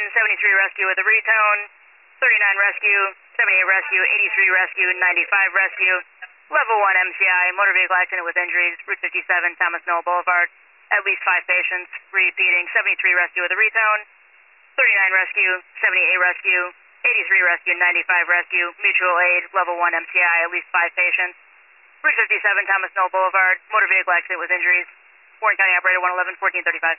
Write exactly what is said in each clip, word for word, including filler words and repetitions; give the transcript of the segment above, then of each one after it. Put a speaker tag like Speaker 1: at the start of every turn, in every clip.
Speaker 1: seventy-three rescue with a retone, thirty-nine rescue, seventy-eight rescue, eighty-three rescue, ninety-five rescue, level one M C I, motor vehicle accident with injuries, Route fifty-seven, Thomas Noel Boulevard, at least five patients, repeating, seventy-three rescue with a retone, thirty-nine rescue, seventy-eight rescue, eighty-three rescue, ninety-five rescue, mutual aid, level one M C I, at least five patients, Route fifty-seven, Thomas Noel Boulevard, motor vehicle accident with injuries, Warren County Operator one eleven, fourteen thirty-five.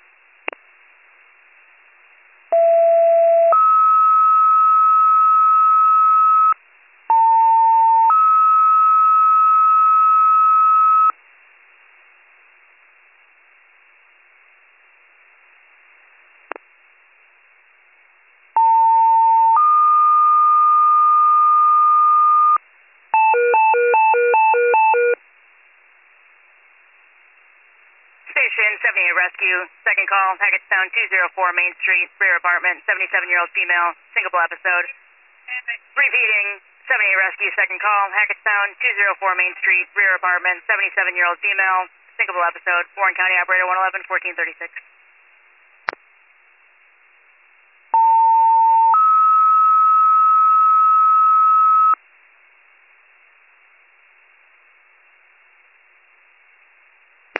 Speaker 1: Station seventy-eight rescue, second call, Hackettstown two oh four Main Street, rear apartment, seventy-seven-year-old female, singable episode. Repeating, seventy-eight rescue, second call, Hackettstown two oh four Main Street, rear apartment, seventy-seven-year-old female, singable episode, Warren County Operator one eleven, fourteen thirty-six.